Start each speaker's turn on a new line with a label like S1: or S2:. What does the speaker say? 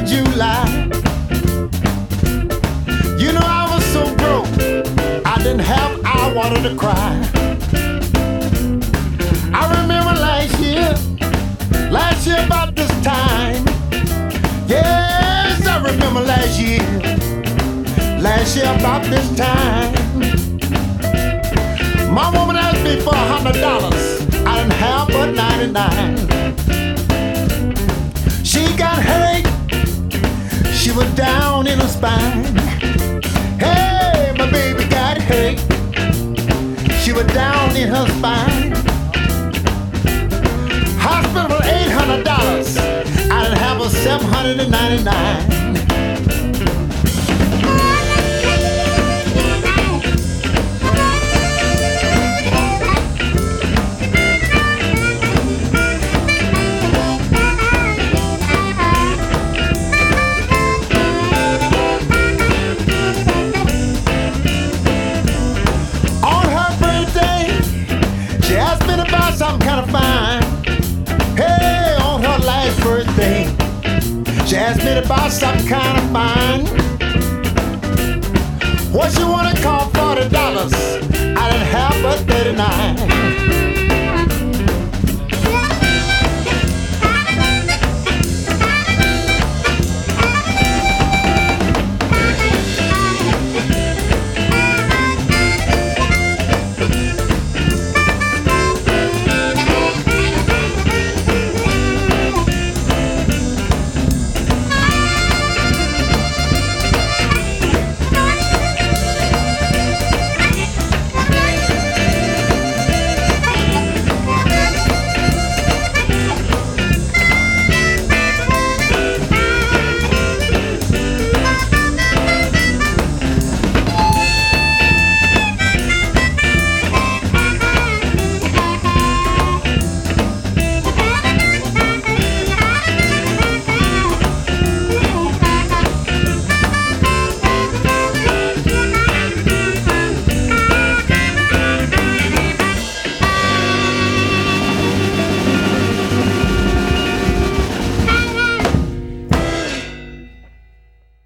S1: July. You know I was so broke, I didn't have I wanted to cry. I remember last year about this time. Yes, I remember last year about this time. My woman asked me for $100, I didn't have but 99. She got headache, she was down in her spine. Hey, my baby got headache, she was down in her spine. Hospital for $800, I didn't have a $799. Something kind of fine. Hey, on her last birthday, she asked me to buy something kind of fine.